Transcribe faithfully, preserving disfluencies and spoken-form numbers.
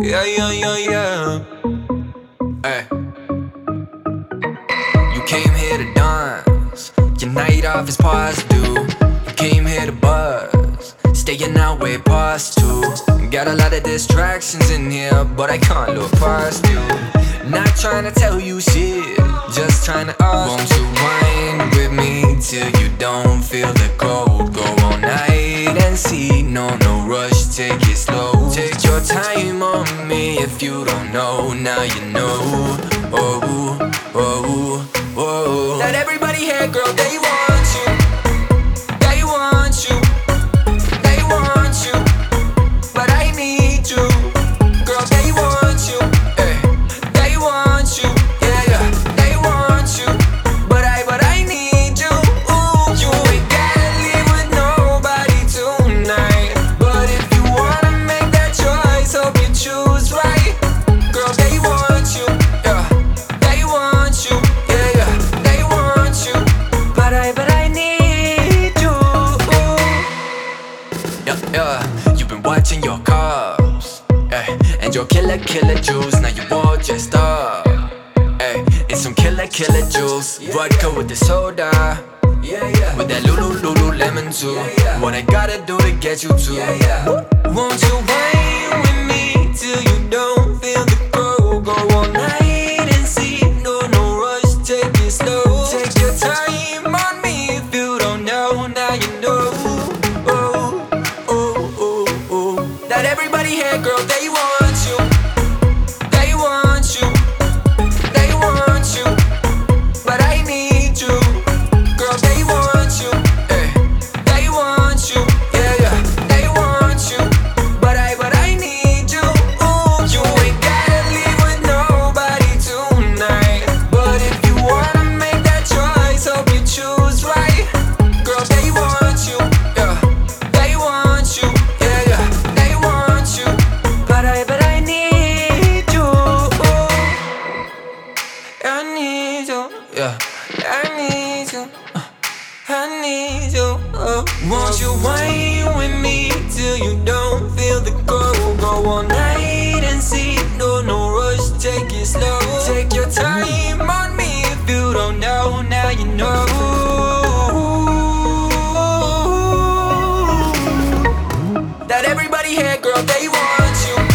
Yeah, yeah, yeah, yeah. Hey. You came here to dance. Your night off is past due. You came here to buzz. Staying out way past two. Got a lot of distractions in here, but I can't look past you. Not trying to tell you shit, just trying to ask. Won't you whine with me till you don't feel the cold? Go all night and see, no, no rush, take it slow. Take your time on me if you don't know, now you know. Oh, oh, oh. Let everybody hear, girl, they want you. They want you. They want you. But I need you. Girl, they want you. Hey. They want you. Yeah, yeah. They want you. But I, but I need you. Ooh, you ain't gotta leave with nobody tonight. But if you wanna make that choice, hope you choose right. Girl, they want you. Yeah. They want you. Yeah, yeah. They want you. But I, but I need you. Yeah, yeah. You've been watching your cars, eh, and your killer, killer juice. Now you all just up, eh. It's some killer, killer juice. Vodka with the soda, yeah, yeah. With that Lulu, Lulu lemon too. Yeah, yeah. What I gotta do to get you to? Yeah, yeah. Won't you wine with me till you don't feel the glow? Go all night and see, no, no rush, take it slow. Take your time on me if you don't know, now you know. Oh, oh, oh, oh. That everybody here, girl, they want you. They want you. They want you. But I need you. Girl, they want you. Eh. They want you. Yeah, yeah. They want you. But I, but I need you. Ooh, you ain't gotta leave with nobody tonight. But if you wanna make that choice, hope you choose right. Girl, they want you. Yeah. They want you. Yeah, yeah. They want you. But I, but I need you. I need you. Yeah. I need you. Uh, I need you. Uh, won't you whine with me till you don't feel the glow? Go all night and see, no, no rush, take it slow. Take your time on me if you don't know, now you know. That everybody here, girl, they want you.